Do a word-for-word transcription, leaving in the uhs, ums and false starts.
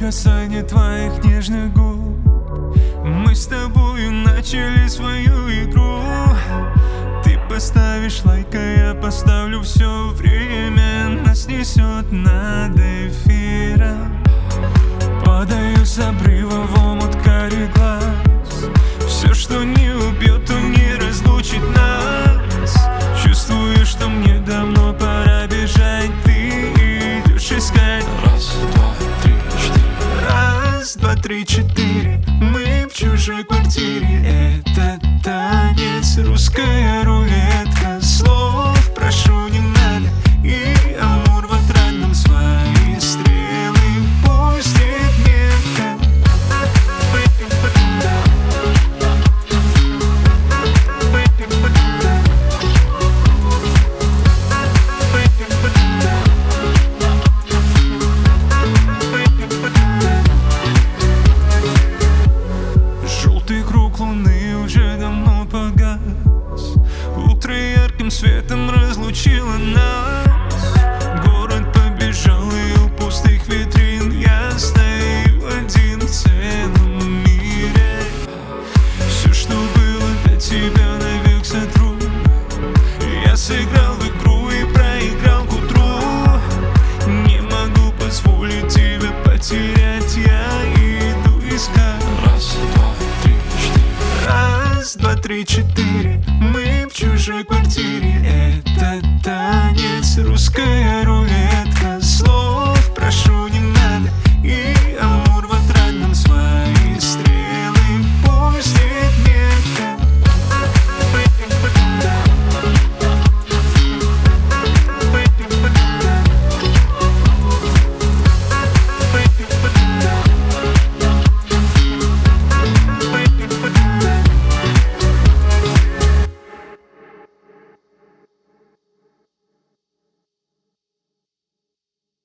касание твоих нежных губ. Мы с тобою начали свою игру. Ты поставишь лайк, а я поставлю все время. Нас несет над эфиром. Падаю с обрыва в омут карий глаз. Все, что не убьет, то не разлучит нас. Чувствую, что мне давно пора бежать. Ты идешь искать. Раз, два, три, четыре. Раз, два, три, четыре. Мы в чужой квартире. Это танец, русская рулетка. Слов прошу не надо. И амур в отрадном свои стрелы пустит метко. Желтый круг луны уже давно погас. Утро ярким светом разлучило нас. Город побежал, и у пустых витрин я стою один в целом мире. Все, что было для тебя, навек сотру. Я сыграл в игру и проиграл к утру. Не могу позволить тебя потерять. Я иду искать. Раз, два, три, четыре. Раз, два, три, четыре. Мы в чужой квартире. Это танец, русская рулетка. Слов прошу не